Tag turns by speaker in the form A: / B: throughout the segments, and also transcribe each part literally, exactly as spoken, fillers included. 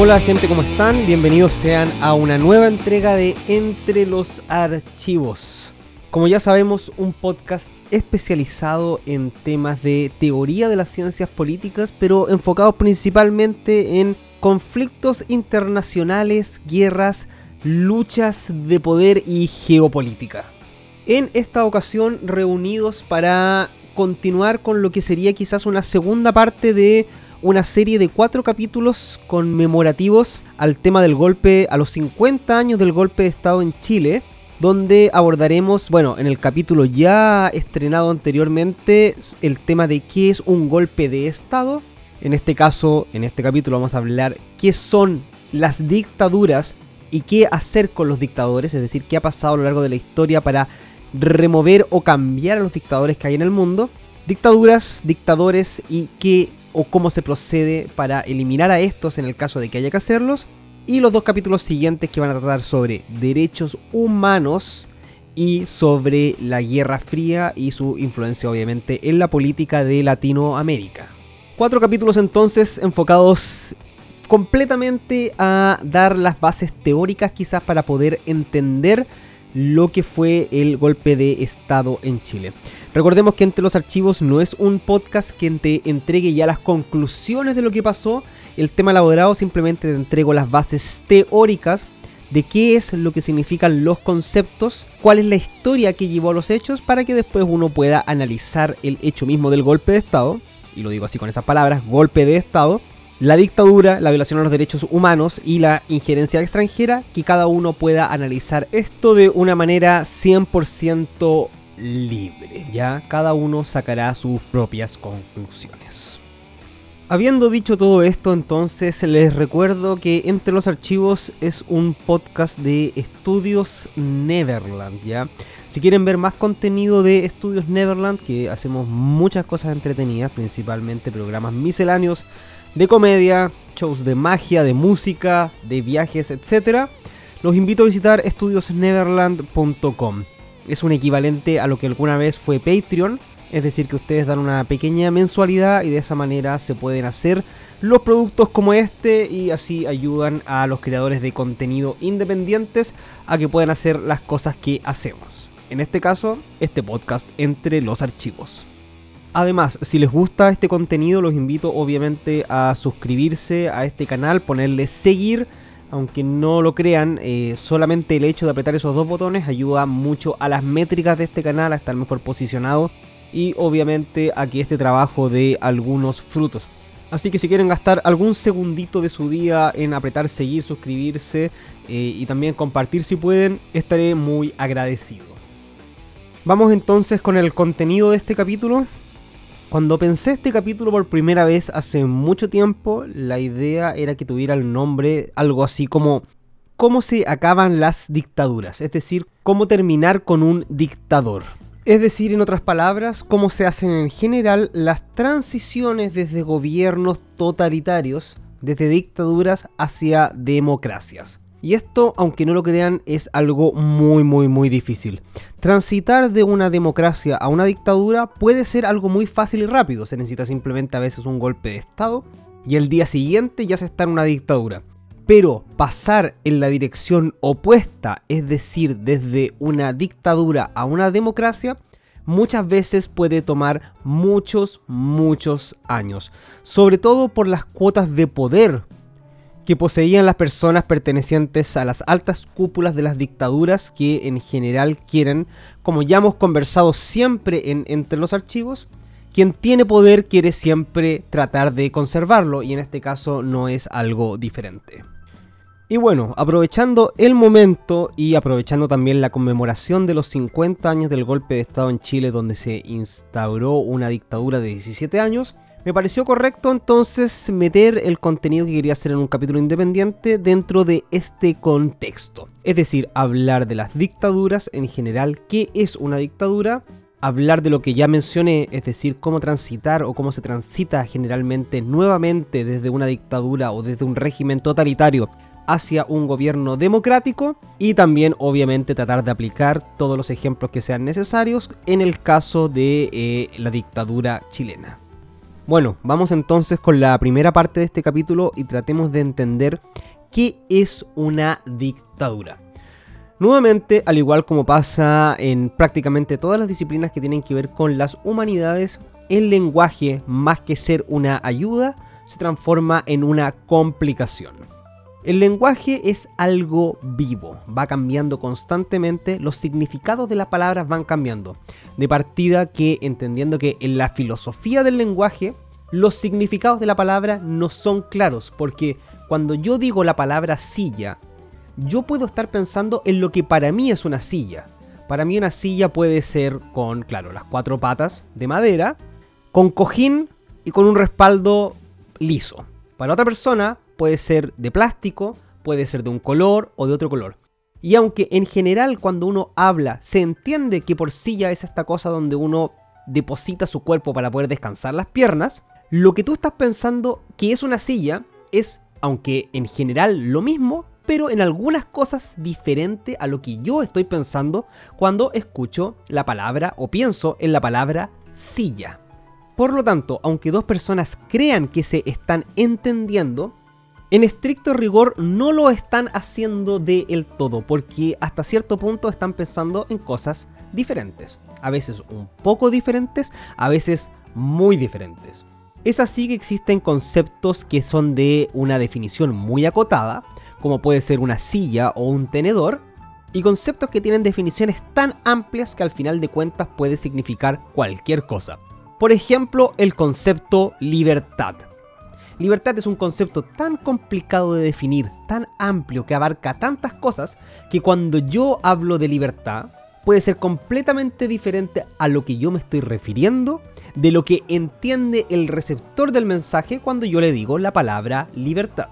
A: Hola gente, ¿cómo están? Bienvenidos sean a una nueva entrega de Entre los Archivos. Como ya sabemos, un podcast especializado en temas de teoría de las ciencias políticas, pero enfocados principalmente en conflictos internacionales, guerras, luchas de poder y geopolítica. En esta ocasión reunidos para continuar con lo que sería quizás una segunda parte de una serie de cuatro capítulos conmemorativos al tema del golpe, a los cincuenta años del golpe de Estado en Chile, donde abordaremos, bueno, en el capítulo ya estrenado anteriormente, el tema de qué es un golpe de Estado. En este caso, en este capítulo vamos a hablar qué son las dictaduras y qué hacer con los dictadores, es decir, qué ha pasado a lo largo de la historia para remover o cambiar a los dictadores que hay en el mundo, dictaduras, dictadores y qué o cómo se procede para eliminar a estos en el caso de que haya que hacerlos, y los dos capítulos siguientes que van a tratar sobre derechos humanos y sobre la Guerra Fría y su influencia obviamente en la política de Latinoamérica. Cuatro capítulos entonces enfocados completamente a dar las bases teóricas quizás para poder entender lo que fue el golpe de Estado en Chile. Recordemos que Entre los Archivos no es un podcast que te entregue ya las conclusiones de lo que pasó, el tema elaborado, simplemente te entrego las bases teóricas de qué es lo que significan los conceptos, cuál es la historia que llevó a los hechos, para que después uno pueda analizar el hecho mismo del golpe de Estado, y lo digo así con esas palabras, golpe de Estado, la dictadura, la violación a los derechos humanos y la injerencia extranjera, que cada uno pueda analizar esto de una manera cien por ciento libre, ya cada uno sacará sus propias conclusiones. Habiendo dicho todo esto, entonces les recuerdo que Entre los Archivos es un podcast de Estudios Neverland, ya. Si quieren ver más contenido de Estudios Neverland, que hacemos muchas cosas entretenidas, principalmente programas misceláneos de comedia, shows de magia, de música, de viajes, etcétera, los invito a visitar estudios neverland punto com. Es un equivalente a lo que alguna vez fue Patreon, es decir, que ustedes dan una pequeña mensualidad y de esa manera se pueden hacer los productos como este y así ayudan a los creadores de contenido independientes a que puedan hacer las cosas que hacemos. En este caso, este podcast Entre los Archivos. Además, si les gusta este contenido, los invito obviamente a suscribirse a este canal, ponerle seguir. Aunque no lo crean, eh, solamente el hecho de apretar esos dos botones ayuda mucho a las métricas de este canal, a estar mejor posicionado y obviamente a que este trabajo dé algunos frutos. Así que si quieren gastar algún segundito de su día en apretar seguir, suscribirse eh, y también compartir si pueden, estaré muy agradecido. Vamos entonces con el contenido de este capítulo. Cuando pensé este capítulo por primera vez hace mucho tiempo, la idea era que tuviera el nombre algo así como ¿cómo se acaban las dictaduras? Es decir, ¿cómo terminar con un dictador? Es decir, en otras palabras, ¿cómo se hacen en general las transiciones desde gobiernos totalitarios, desde dictaduras hacia democracias? Y esto, aunque no lo crean, es algo muy muy muy difícil. Transitar de una democracia a una dictadura puede ser algo muy fácil y rápido. Se necesita simplemente a veces un golpe de Estado y el día siguiente ya se está en una dictadura. Pero pasar en la dirección opuesta, es decir, desde una dictadura a una democracia, muchas veces puede tomar muchos, muchos años. Sobre todo por las cuotas de poder que poseían las personas pertenecientes a las altas cúpulas de las dictaduras, que en general quieren, como ya hemos conversado siempre en Entre los Archivos, quien tiene poder quiere siempre tratar de conservarlo, y en este caso no es algo diferente. Y bueno, aprovechando el momento y aprovechando también la conmemoración de los cincuenta años del golpe de Estado en Chile, donde se instauró una dictadura de diecisiete años, me pareció correcto entonces meter el contenido que quería hacer en un capítulo independiente dentro de este contexto. Es decir, hablar de las dictaduras en general, qué es una dictadura, hablar de lo que ya mencioné, es decir, cómo transitar o cómo se transita generalmente nuevamente desde una dictadura o desde un régimen totalitario hacia un gobierno democrático, y también obviamente tratar de aplicar todos los ejemplos que sean necesarios en el caso de eh, la dictadura chilena. Bueno, vamos entonces con la primera parte de este capítulo y tratemos de entender qué es una dictadura. Nuevamente, al igual como pasa en prácticamente todas las disciplinas que tienen que ver con las humanidades, el lenguaje, más que ser una ayuda, se transforma en una complicación. El lenguaje es algo vivo, va cambiando constantemente, los significados de las palabras van cambiando. De partida que, entendiendo que en la filosofía del lenguaje, los significados de la palabra no son claros, porque cuando yo digo la palabra silla, yo puedo estar pensando en lo que para mí es una silla. Para mí una silla puede ser con, claro, las cuatro patas de madera, con cojín y con un respaldo liso. Para otra persona puede ser de plástico, puede ser de un color o de otro color. Y aunque en general cuando uno habla se entiende que por silla es esta cosa donde uno deposita su cuerpo para poder descansar las piernas, lo que tú estás pensando que es una silla es, aunque en general lo mismo, pero en algunas cosas diferente a lo que yo estoy pensando cuando escucho la palabra o pienso en la palabra silla. Por lo tanto, aunque dos personas crean que se están entendiendo, en estricto rigor no lo están haciendo del todo, porque hasta cierto punto están pensando en cosas diferentes. A veces un poco diferentes, a veces muy diferentes. Es así que existen conceptos que son de una definición muy acotada, como puede ser una silla o un tenedor, y conceptos que tienen definiciones tan amplias que al final de cuentas puede significar cualquier cosa. Por ejemplo, el concepto libertad. Libertad es un concepto tan complicado de definir, tan amplio, que abarca tantas cosas, que cuando yo hablo de libertad, puede ser completamente diferente a lo que yo me estoy refiriendo, de lo que entiende el receptor del mensaje cuando yo le digo la palabra libertad.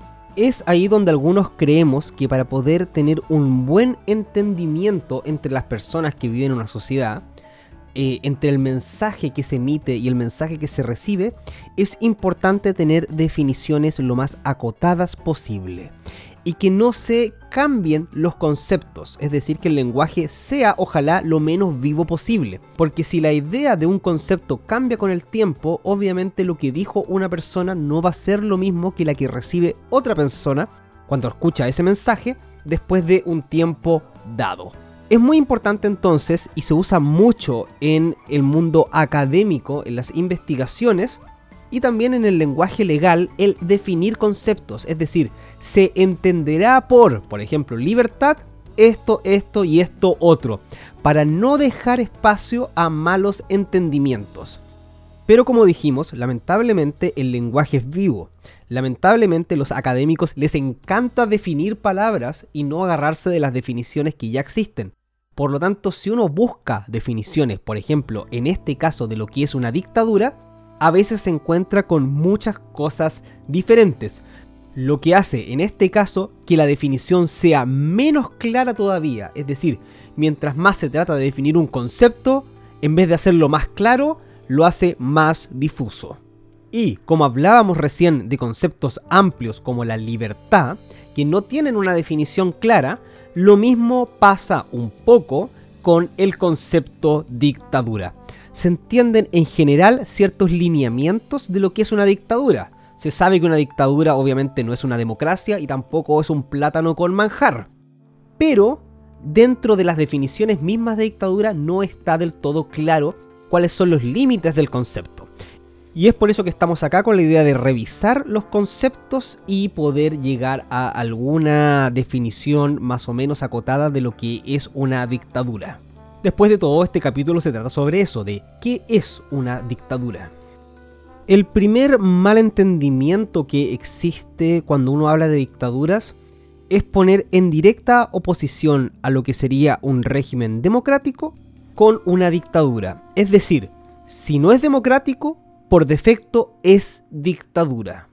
A: Es ahí donde algunos creemos que para poder tener un buen entendimiento entre las personas que viven en una sociedad, Eh, entre el mensaje que se emite y el mensaje que se recibe, es importante tener definiciones lo más acotadas posible y que no se cambien los conceptos, es decir, que el lenguaje sea ojalá lo menos vivo posible, porque si la idea de un concepto cambia con el tiempo, obviamente lo que dijo una persona no va a ser lo mismo que la que recibe otra persona cuando escucha ese mensaje después de un tiempo dado. Es muy importante entonces, y se usa mucho en el mundo académico, en las investigaciones, y también en el lenguaje legal, el definir conceptos. Es decir, se entenderá por, por ejemplo, libertad, esto, esto y esto otro, para no dejar espacio a malos entendimientos. Pero como dijimos, lamentablemente el lenguaje es vivo. Lamentablemente los académicos les encanta definir palabras y no agarrarse de las definiciones que ya existen. Por lo tanto, si uno busca definiciones, por ejemplo, en este caso de lo que es una dictadura, a veces se encuentra con muchas cosas diferentes. Lo que hace, en este caso, que la definición sea menos clara todavía. Es decir, mientras más se trata de definir un concepto, en vez de hacerlo más claro, lo hace más difuso. Y, como hablábamos recién de conceptos amplios como la libertad, que no tienen una definición clara, lo mismo pasa un poco con el concepto dictadura. Se entienden en general ciertos lineamientos de lo que es una dictadura. Se sabe que una dictadura obviamente no es una democracia y tampoco es un plátano con manjar. Pero dentro de las definiciones mismas de dictadura no está del todo claro cuáles son los límites del concepto. Y es por eso que estamos acá con la idea de revisar los conceptos y poder llegar a alguna definición más o menos acotada de lo que es una dictadura. Después de todo, este capítulo se trata sobre eso, de qué es una dictadura. El primer malentendimiento que existe cuando uno habla de dictaduras es poner en directa oposición a lo que sería un régimen democrático con una dictadura. Es decir, si no es democrático, por defecto es dictadura.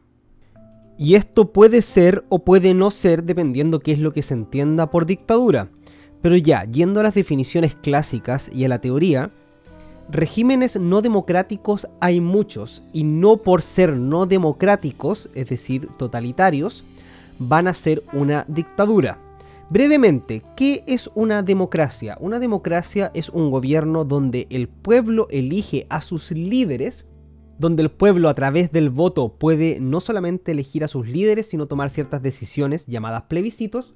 A: Y esto puede ser o puede no ser dependiendo qué es lo que se entienda por dictadura. Pero ya, yendo a las definiciones clásicas y a la teoría, regímenes no democráticos hay muchos, y no por ser no democráticos, es decir, totalitarios, van a ser una dictadura. Brevemente, ¿qué es una democracia? Una democracia es un gobierno donde el pueblo elige a sus líderes donde el pueblo a través del voto puede no solamente elegir a sus líderes, sino tomar ciertas decisiones llamadas plebiscitos.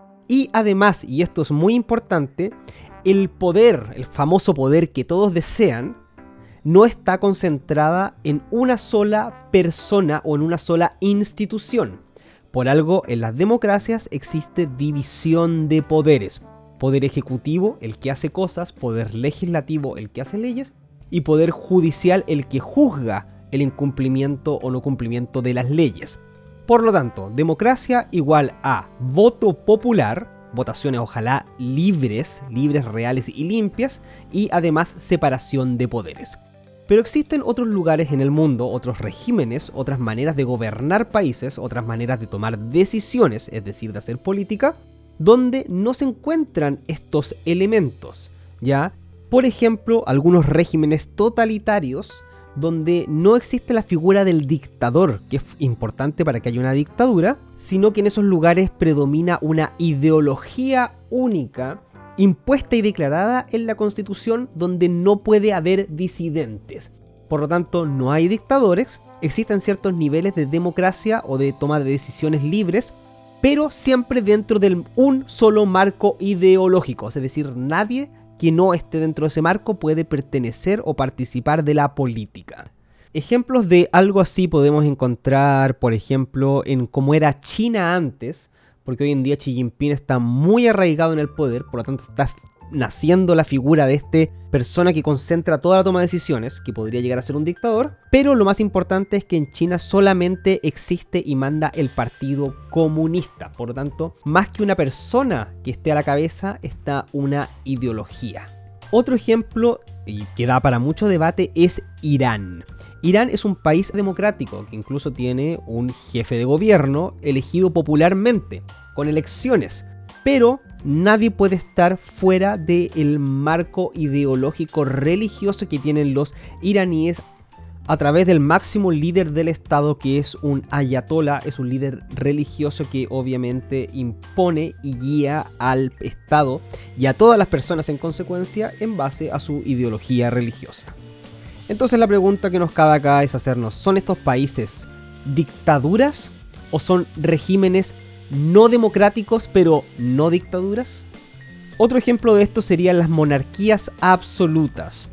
A: Y además, y esto es muy importante, el poder, el famoso poder que todos desean, no está concentrada en una sola persona o en una sola institución. Por algo, en las democracias existe división de poderes. Poder ejecutivo, el que hace cosas, poder legislativo, el que hace leyes, y poder judicial, el que juzga el incumplimiento o no cumplimiento de las leyes. Por lo tanto, democracia igual a voto popular, votaciones ojalá libres, libres, reales y limpias, y además separación de poderes. Pero existen otros lugares en el mundo, otros regímenes, otras maneras de gobernar países, otras maneras de tomar decisiones, es decir, de hacer política, donde no se encuentran estos elementos, ¿ya? Por ejemplo, algunos regímenes totalitarios donde no existe la figura del dictador, que es importante para que haya una dictadura, sino que en esos lugares predomina una ideología única, impuesta y declarada en la Constitución, donde no puede haber disidentes. Por lo tanto, no hay dictadores, existen ciertos niveles de democracia o de toma de decisiones libres, pero siempre dentro de un solo marco ideológico, es decir, nadie que no esté dentro de ese marco puede pertenecer o participar de la política. Ejemplos de algo así podemos encontrar, por ejemplo, en cómo era China antes, porque hoy en día Xi Jinping está muy arraigado en el poder, por lo tanto está naciendo la figura de esta persona que concentra toda la toma de decisiones, que podría llegar a ser un dictador, pero lo más importante es que en China solamente existe y manda el Partido Comunista, por lo tanto, más que una persona que esté a la cabeza, está una ideología. Otro ejemplo, y que da para mucho debate, es Irán. Irán es un país democrático que incluso tiene un jefe de gobierno elegido popularmente, con elecciones, pero nadie puede estar fuera del marco ideológico religioso que tienen los iraníes a través del máximo líder del estado, que es un ayatolá, es un líder religioso que obviamente impone y guía al estado y a todas las personas en consecuencia en base a su ideología religiosa. Entonces la pregunta que nos cabe acá es hacernos, ¿son estos países dictaduras o son regímenes no democráticos pero no dictaduras? Otro ejemplo de esto serían las monarquías absolutas,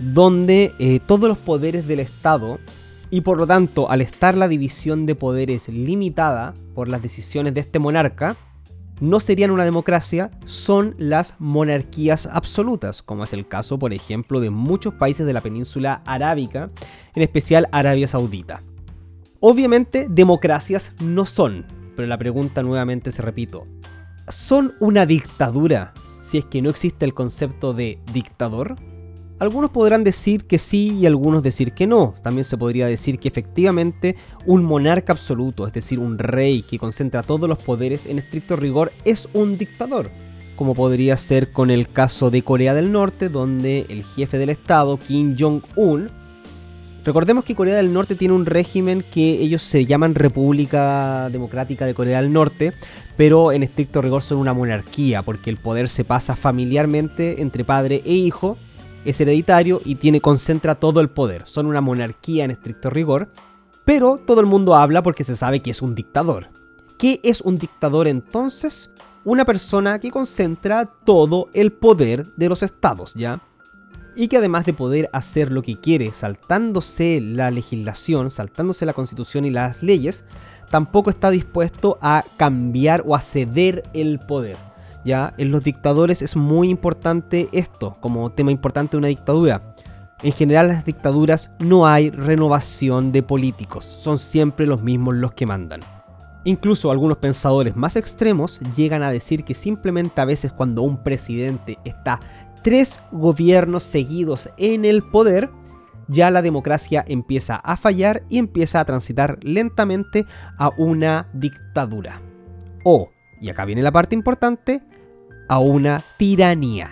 A: donde eh, todos los poderes del Estado, y por lo tanto al estar la división de poderes limitada por las decisiones de este monarca, no serían una democracia, son las monarquías absolutas, como es el caso, por ejemplo, de muchos países de la península arábica, en especial Arabia Saudita. Obviamente, democracias no son, pero la pregunta nuevamente se repito, ¿son una dictadura si es que no existe el concepto de dictador? Algunos podrán decir que sí y algunos decir que no. También se podría decir que efectivamente un monarca absoluto, es decir, un rey que concentra todos los poderes en estricto rigor, es un dictador. Como podría ser con el caso de Corea del Norte, donde el jefe del estado, Kim Jong-un, recordemos que Corea del Norte tiene un régimen que ellos se llaman República Democrática de Corea del Norte, pero en estricto rigor son una monarquía, porque el poder se pasa familiarmente entre padre e hijo, es hereditario y tiene, concentra todo el poder. Son una monarquía en estricto rigor, pero todo el mundo habla porque se sabe que es un dictador. ¿Qué es un dictador entonces? Una persona que concentra todo el poder de los estados, ¿ya? Y que además de poder hacer lo que quiere, saltándose la legislación, saltándose la constitución y las leyes, tampoco está dispuesto a cambiar o a ceder el poder. Ya, en los dictadores es muy importante esto, como tema importante de una dictadura. En general, en las dictaduras no hay renovación de políticos, son siempre los mismos los que mandan. Incluso algunos pensadores más extremos llegan a decir que simplemente a veces cuando un presidente está tres gobiernos seguidos en el poder, ya la democracia empieza a fallar y empieza a transitar lentamente a una dictadura. O, y acá viene la parte importante, a una tiranía.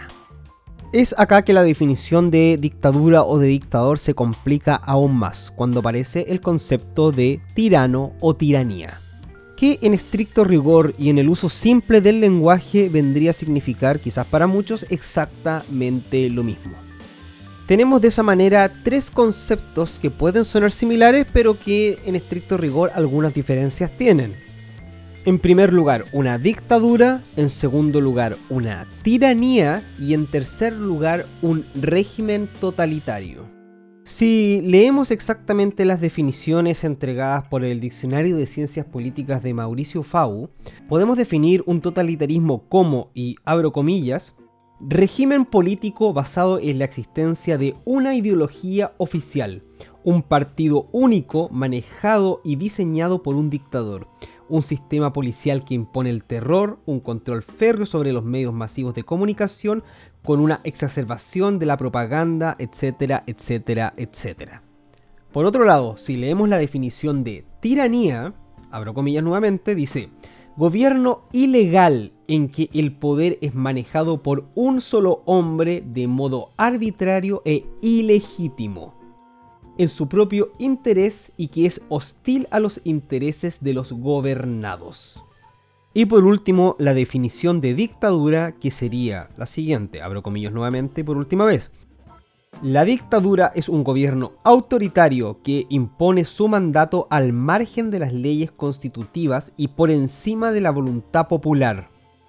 A: Es acá que la definición de dictadura o de dictador se complica aún más, cuando aparece el concepto de tirano o tiranía, que en estricto rigor y en el uso simple del lenguaje vendría a significar, quizás para muchos, exactamente lo mismo. Tenemos de esa manera tres conceptos que pueden sonar similares, pero que en estricto rigor algunas diferencias tienen. En primer lugar, una dictadura, en segundo lugar, una tiranía y en tercer lugar, un régimen totalitario. Si leemos exactamente las definiciones entregadas por el Diccionario de Ciencias Políticas de Mauricio Fau, podemos definir un totalitarismo como, y abro comillas, régimen político basado en la existencia de una ideología oficial, un partido único manejado y diseñado por un dictador, un sistema policial que impone el terror, un control férreo sobre los medios masivos de comunicación, con una exacerbación de la propaganda, etcétera, etcétera, etcétera. Por otro lado, si leemos la definición de tiranía, abro comillas nuevamente, dice: gobierno ilegal en que el poder es manejado por un solo hombre de modo arbitrario e ilegítimo, en su propio interés y que es hostil a los intereses de los gobernados. Y por último, la definición de dictadura, que sería la siguiente, abro comillas nuevamente por última vez. La dictadura es un gobierno autoritario que impone su mandato al margen de las leyes constitutivas y por encima de la voluntad popular.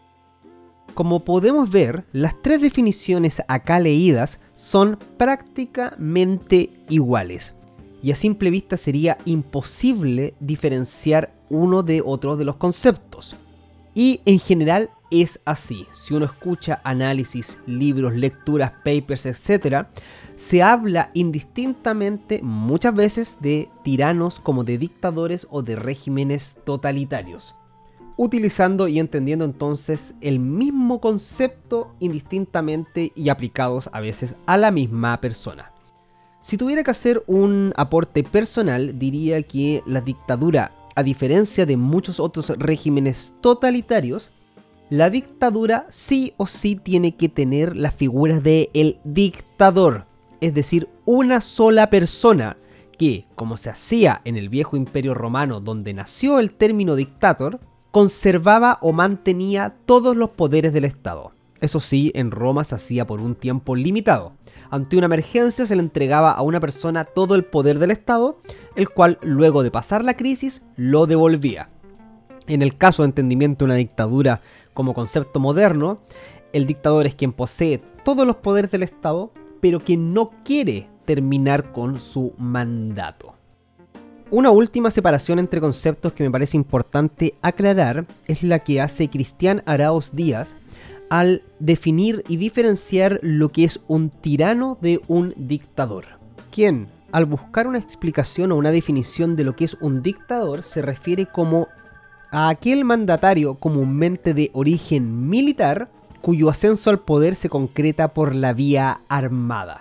A: Como podemos ver, las tres definiciones acá leídas son prácticamente iguales, y a simple vista sería imposible diferenciar uno de otro de los conceptos. Y en general es así. Si uno escucha análisis, libros, lecturas, papers, etcétera, se habla indistintamente muchas veces de tiranos como de dictadores o de regímenes totalitarios, utilizando y entendiendo entonces el mismo concepto indistintamente y aplicados a veces a la misma persona. Si tuviera que hacer un aporte personal, diría que la dictadura, a diferencia de muchos otros regímenes totalitarios, la dictadura sí o sí tiene que tener la figura de el dictador, es decir, una sola persona que, como se hacía en el viejo imperio romano donde nació el término dictator, conservaba o mantenía todos los poderes del Estado. Eso sí, en Roma se hacía por un tiempo limitado. Ante una emergencia se le entregaba a una persona todo el poder del Estado, el cual luego de pasar la crisis lo devolvía. En el caso de entendimiento de una dictadura como concepto moderno, el dictador es quien posee todos los poderes del Estado, pero que no quiere terminar con su mandato. Una última separación entre conceptos que me parece importante aclarar es la que hace Cristian Araoz Díaz al definir y diferenciar lo que es un tirano de un dictador, quien, al buscar una explicación o una definición de lo que es un dictador, se refiere como a aquel mandatario comúnmente de origen militar cuyo ascenso al poder se concreta por la vía armada.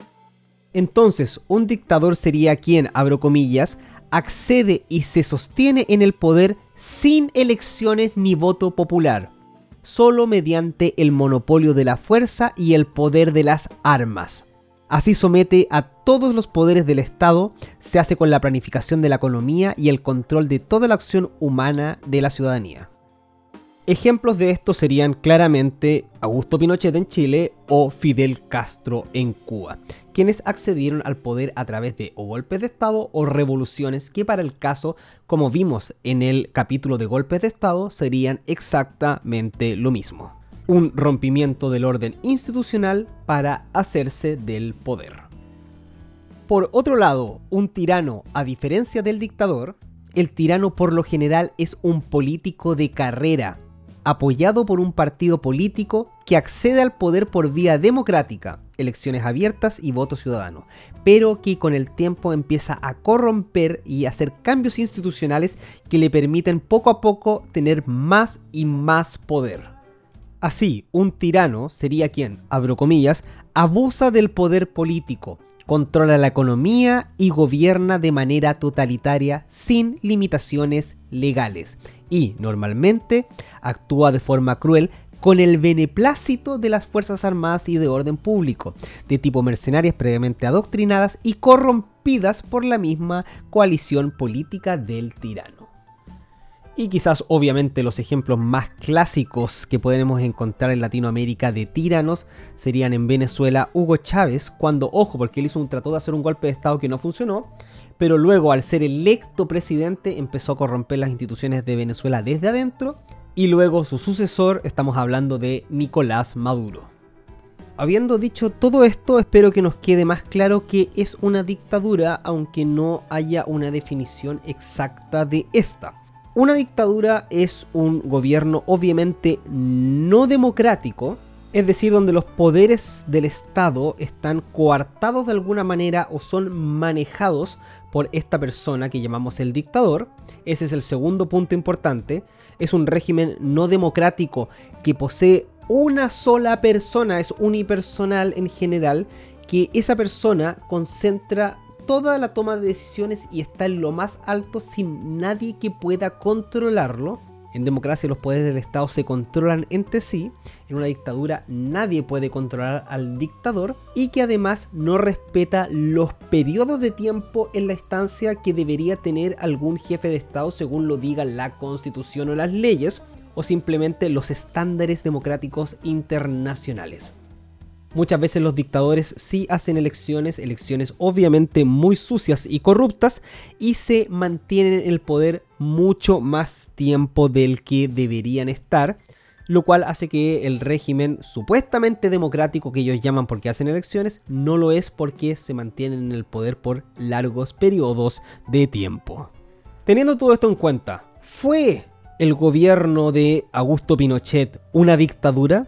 A: Entonces, un dictador sería quien, abro comillas, accede y se sostiene en el poder sin elecciones ni voto popular, solo mediante el monopolio de la fuerza y el poder de las armas. Así somete a todos los poderes del Estado, se hace con la planificación de la economía y el control de toda la acción humana de la ciudadanía. Ejemplos de esto serían claramente Augusto Pinochet en Chile o Fidel Castro en Cuba, quienes accedieron al poder a través de o golpes de Estado o revoluciones que para el caso, como vimos en el capítulo de golpes de Estado, serían exactamente lo mismo. Un rompimiento del orden institucional para hacerse del poder. Por otro lado, un tirano, a diferencia del dictador, el tirano por lo general es un político de carrera, apoyado por un partido político que accede al poder por vía democrática, elecciones abiertas y voto ciudadano, pero que con el tiempo empieza a corromper y hacer cambios institucionales que le permiten poco a poco tener más y más poder. Así, un tirano sería quien, abro comillas, abusa del poder político, controla la economía y gobierna de manera totalitaria sin limitaciones legales y, normalmente, actúa de forma cruel con el beneplácito de las Fuerzas Armadas y de orden público, de tipo mercenarias previamente adoctrinadas y corrompidas por la misma coalición política del tirano. Y quizás obviamente los ejemplos más clásicos que podemos encontrar en Latinoamérica de tiranos serían en Venezuela Hugo Chávez, cuando, ojo, porque él hizo un trató de hacer un golpe de estado que no funcionó, pero luego al ser electo presidente empezó a corromper las instituciones de Venezuela desde adentro, y luego su sucesor, estamos hablando de Nicolás Maduro. Habiendo dicho todo esto, espero que nos quede más claro que es una dictadura, aunque no haya una definición exacta de esta. Una dictadura es un gobierno obviamente no democrático, es decir, donde los poderes del Estado están coartados de alguna manera o son manejados por esta persona que llamamos el dictador. Ese es el segundo punto importante. Es un régimen no democrático que posee una sola persona, es unipersonal en general, que esa persona concentra toda la toma de decisiones y está en lo más alto sin nadie que pueda controlarlo. En democracia los poderes del Estado se controlan entre sí. En una dictadura nadie puede controlar al dictador y que además no respeta los periodos de tiempo en la estancia que debería tener algún jefe de Estado según lo diga la Constitución o las leyes o simplemente los estándares democráticos internacionales. Muchas veces los dictadores sí hacen elecciones, elecciones obviamente muy sucias y corruptas, y se mantienen en el poder mucho más tiempo del que deberían estar, lo cual hace que el régimen supuestamente democrático que ellos llaman porque hacen elecciones, no lo es porque se mantienen en el poder por largos periodos de tiempo. Teniendo todo esto en cuenta, ¿fue el gobierno de Augusto Pinochet una dictadura?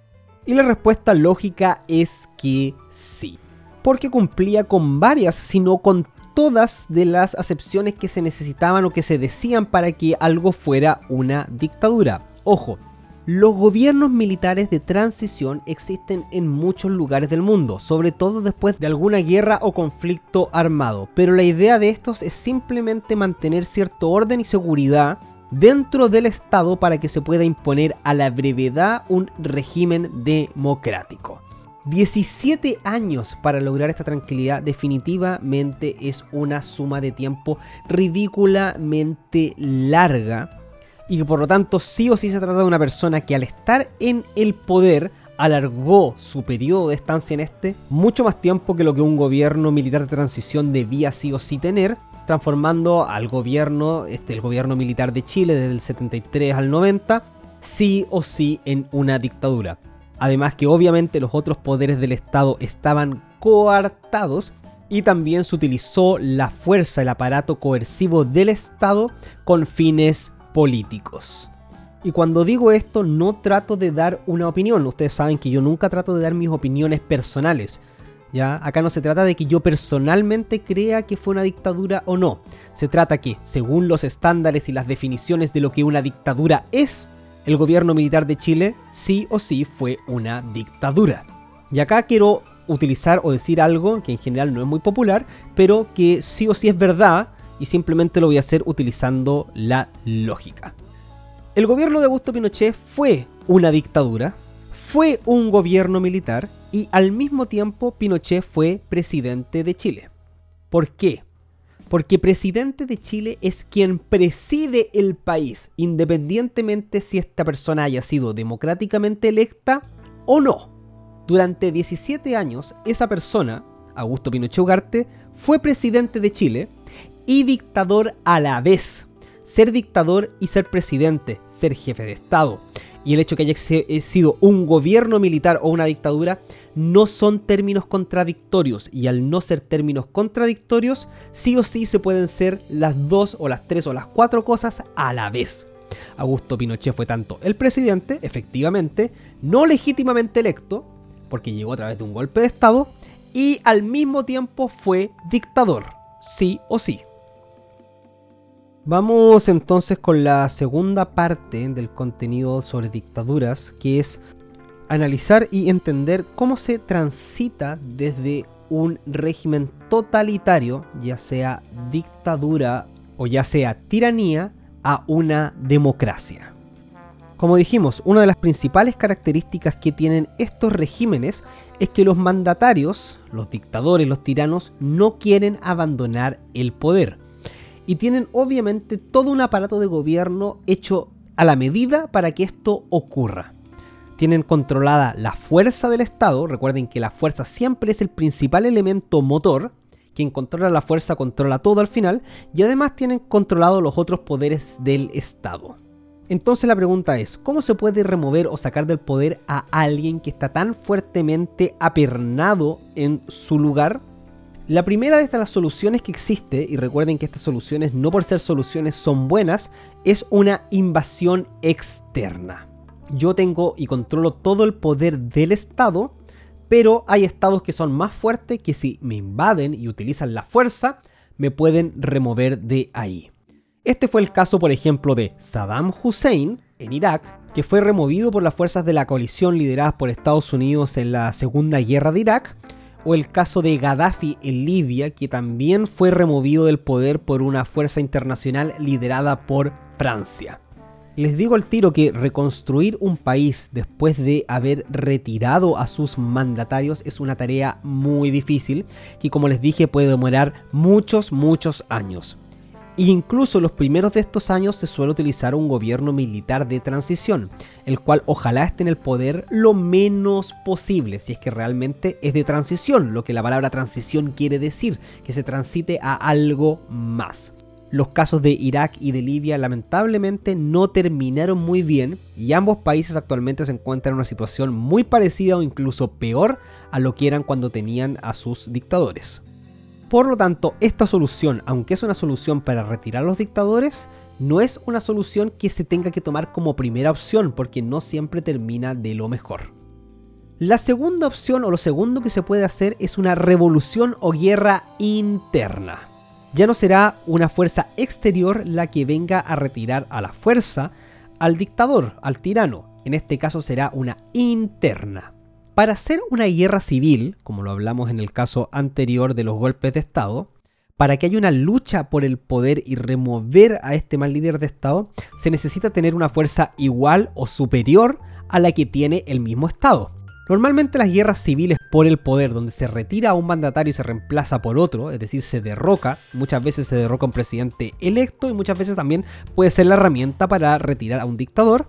A: Y la respuesta lógica es que sí, porque cumplía con varias, si no con todas de las acepciones que se necesitaban o que se decían para que algo fuera una dictadura. Ojo, los gobiernos militares de transición existen en muchos lugares del mundo, sobre todo después de alguna guerra o conflicto armado, pero la idea de estos es simplemente mantener cierto orden y seguridad dentro del Estado para que se pueda imponer a la brevedad un régimen democrático. diecisiete años para lograr esta tranquilidad definitivamente es una suma de tiempo ridículamente larga y que por lo tanto sí o sí se trata de una persona que al estar en el poder alargó su periodo de estancia en este mucho más tiempo que lo que un gobierno militar de transición debía sí o sí tener, transformando al gobierno, este, el gobierno militar de Chile desde el setenta y tres al noventa, sí o sí en una dictadura. Además que obviamente los otros poderes del Estado estaban coartados y también se utilizó la fuerza, el aparato coercivo del Estado con fines políticos. Y cuando digo esto no trato de dar una opinión, ustedes saben que yo nunca trato de dar mis opiniones personales. ¿Ya? Acá no se trata de que yo personalmente crea que fue una dictadura o no. Se trata que, según los estándares y las definiciones de lo que una dictadura es, el gobierno militar de Chile sí o sí fue una dictadura. Y acá quiero utilizar o decir algo que en general no es muy popular, pero que sí o sí es verdad y simplemente lo voy a hacer utilizando la lógica. El gobierno de Augusto Pinochet fue una dictadura, fue un gobierno militar y al mismo tiempo Pinochet fue presidente de Chile. ¿Por qué? Porque presidente de Chile es quien preside el país, independientemente si esta persona haya sido democráticamente electa o no. Durante diecisiete años, esa persona, Augusto Pinochet Ugarte, fue presidente de Chile y dictador a la vez. Ser dictador y ser presidente, ser jefe de Estado. Y el hecho que haya sido un gobierno militar o una dictadura no son términos contradictorios, y al no ser términos contradictorios, sí o sí se pueden ser las dos o las tres o las cuatro cosas a la vez. Augusto Pinochet fue tanto el presidente, efectivamente, no legítimamente electo, porque llegó a través de un golpe de Estado, y al mismo tiempo fue dictador, sí o sí. Vamos entonces con la segunda parte del contenido sobre dictaduras, que es analizar y entender cómo se transita desde un régimen totalitario, ya sea dictadura o ya sea tiranía, a una democracia. Como dijimos, una de las principales características que tienen estos regímenes es que los mandatarios, los dictadores, los tiranos, no quieren abandonar el poder. y tienen obviamente todo un aparato de gobierno hecho a la medida para que esto ocurra. Tienen controlada la fuerza del Estado, recuerden que la fuerza siempre es el principal elemento motor, quien controla la fuerza controla todo al final, y además tienen controlados los otros poderes del Estado. Entonces la pregunta es, ¿cómo se puede remover o sacar del poder a alguien que está tan fuertemente apernado en su lugar? La primera de estas soluciones que existe, y recuerden que estas soluciones no por ser soluciones son buenas, es una invasión externa. Yo tengo y controlo todo el poder del Estado, pero hay estados que son más fuertes que si me invaden y utilizan la fuerza, me pueden remover de ahí. Este fue el caso, por ejemplo, de Saddam Hussein en Irak, que fue removido por las fuerzas de la coalición lideradas por Estados Unidos en la Segunda Guerra de Irak, o el caso de Gaddafi en Libia, que también fue removido del poder por una fuerza internacional liderada por Francia. Les digo al tiro que reconstruir un país después de haber retirado a sus mandatarios es una tarea muy difícil, que como les dije puede demorar muchos, muchos años. E incluso los primeros de estos años se suele utilizar un gobierno militar de transición, el cual ojalá esté en el poder lo menos posible, si es que realmente es de transición, lo que la palabra transición quiere decir, que se transite a algo más. Los casos de Irak y de Libia lamentablemente no terminaron muy bien y ambos países actualmente se encuentran en una situación muy parecida o incluso peor a lo que eran cuando tenían a sus dictadores. Por lo tanto, esta solución, aunque es una solución para retirar a los dictadores, no es una solución que se tenga que tomar como primera opción porque no siempre termina de lo mejor. La segunda opción o lo segundo que se puede hacer es una revolución o guerra interna. Ya no será una fuerza exterior la que venga a retirar a la fuerza al dictador, al tirano. En este caso será una interna. Para hacer una guerra civil, como lo hablamos en el caso anterior de los golpes de Estado, para que haya una lucha por el poder y remover a este mal líder de Estado, se necesita tener una fuerza igual o superior a la que tiene el mismo Estado. Normalmente las guerras civiles por el poder, donde se retira a un mandatario y se reemplaza por otro, es decir, se derroca, muchas veces se derroca un presidente electo y muchas veces también puede ser la herramienta para retirar a un dictador,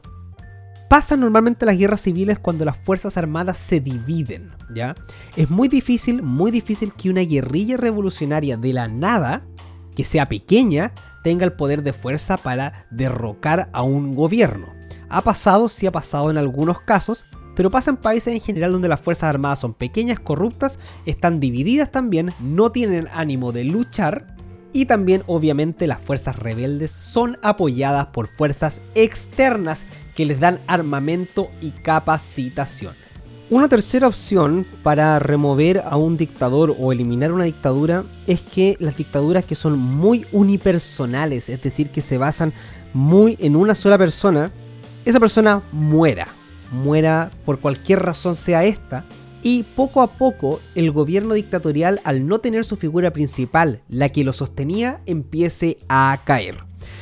A: pasan normalmente las guerras civiles cuando las fuerzas armadas se dividen, ¿ya? Es muy difícil, muy difícil que una guerrilla revolucionaria de la nada, que sea pequeña, tenga el poder de fuerza para derrocar a un gobierno. Ha pasado, sí ha pasado en algunos casos, pero pasa en países en general donde las fuerzas armadas son pequeñas, corruptas, están divididas también, no tienen ánimo de luchar y también obviamente las fuerzas rebeldes son apoyadas por fuerzas externas que les dan armamento y capacitación. Una tercera opción para remover a un dictador o eliminar una dictadura es que las dictaduras que son muy unipersonales, es decir, que se basan muy en una sola persona, esa persona muera. muera por cualquier razón sea esta, y poco a poco el gobierno dictatorial, al no tener su figura principal, la que lo sostenía, empiece a caer.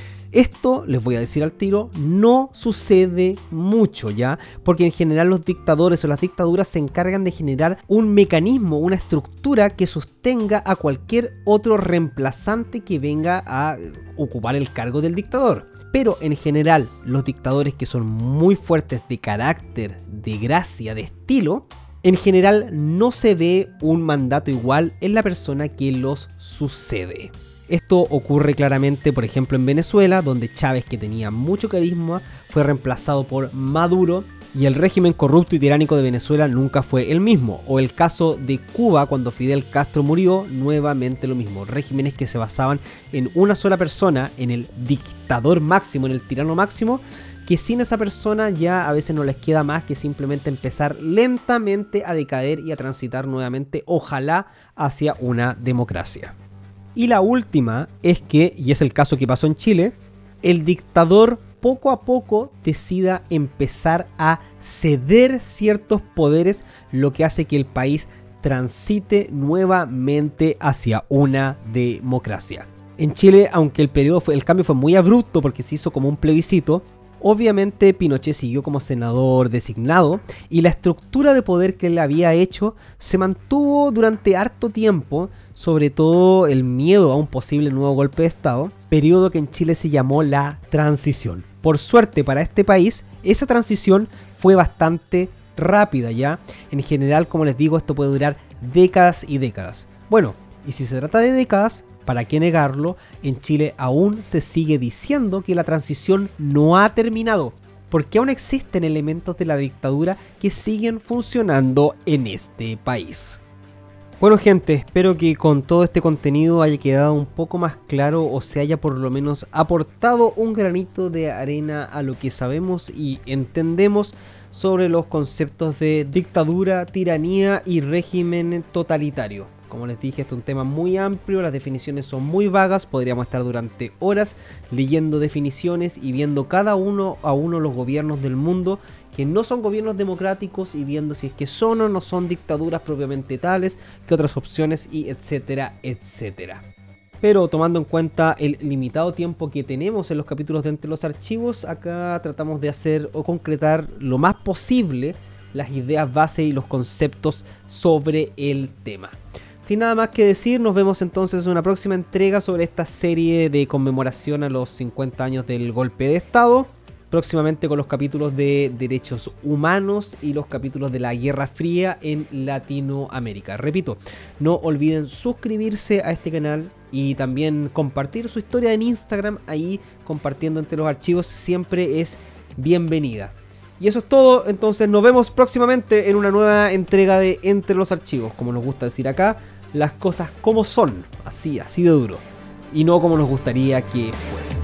A: Esto, les voy a decir al tiro, no sucede mucho ya, porque en general los dictadores o las dictaduras se encargan de generar un mecanismo, una estructura que sostenga a cualquier otro reemplazante que venga a ocupar el cargo del dictador. Pero en general, los dictadores que son muy fuertes de carácter, de gracia, de estilo, en general no se ve un mandato igual en la persona que los sucede. Esto ocurre claramente, por ejemplo, en Venezuela, donde Chávez, que tenía mucho carisma, fue reemplazado por Maduro y el régimen corrupto y tiránico de Venezuela nunca fue el mismo. O el caso de Cuba, cuando Fidel Castro murió, nuevamente lo mismo. Regímenes que se basaban en una sola persona, en el dictador máximo, en el tirano máximo, que sin esa persona ya a veces no les queda más que simplemente empezar lentamente a decaer y a transitar nuevamente, ojalá, hacia una democracia. Y la última es que, y es el caso que pasó en Chile, el dictador poco a poco decida empezar a ceder ciertos poderes, lo que hace que el país transite nuevamente hacia una democracia. En Chile, aunque el periodo fue, el cambio fue muy abrupto porque se hizo como un plebiscito, obviamente Pinochet siguió como senador designado y la estructura de poder que él había hecho se mantuvo durante harto tiempo, sobre todo el miedo a un posible nuevo golpe de Estado, periodo que en Chile se llamó la transición. Por suerte para este país, esa transición fue bastante rápida ya. En general, como les digo, esto puede durar décadas y décadas. Bueno, y si se trata de décadas, ¿para qué negarlo? En Chile aún se sigue diciendo que la transición no ha terminado, porque aún existen elementos de la dictadura que siguen funcionando en este país. Bueno gente, espero que con todo este contenido haya quedado un poco más claro o se haya por lo menos aportado un granito de arena a lo que sabemos y entendemos sobre los conceptos de dictadura, tiranía y régimen totalitario. Como les dije, este es un tema muy amplio, las definiciones son muy vagas, podríamos estar durante horas leyendo definiciones y viendo cada uno a uno los gobiernos del mundo que no son gobiernos democráticos y viendo si es que son o no son dictaduras propiamente tales, qué otras opciones y etcétera, etcétera. Pero tomando en cuenta el limitado tiempo que tenemos en los capítulos de Entre los Archivos, acá tratamos de hacer o concretar lo más posible las ideas base y los conceptos sobre el tema. Sin nada más que decir, nos vemos entonces en una próxima entrega sobre esta serie de conmemoración a los cincuenta años del golpe de Estado. Próximamente con los capítulos de derechos humanos y los capítulos de la Guerra Fría en Latinoamérica. Repito, no olviden suscribirse a este canal y también compartir su historia en Instagram. Ahí compartiendo Entre los Archivos siempre es bienvenida. Y eso es todo, entonces nos vemos próximamente en una nueva entrega de Entre los Archivos. Como nos gusta decir acá, las cosas como son, así, así de duro. Y no como nos gustaría que fuese.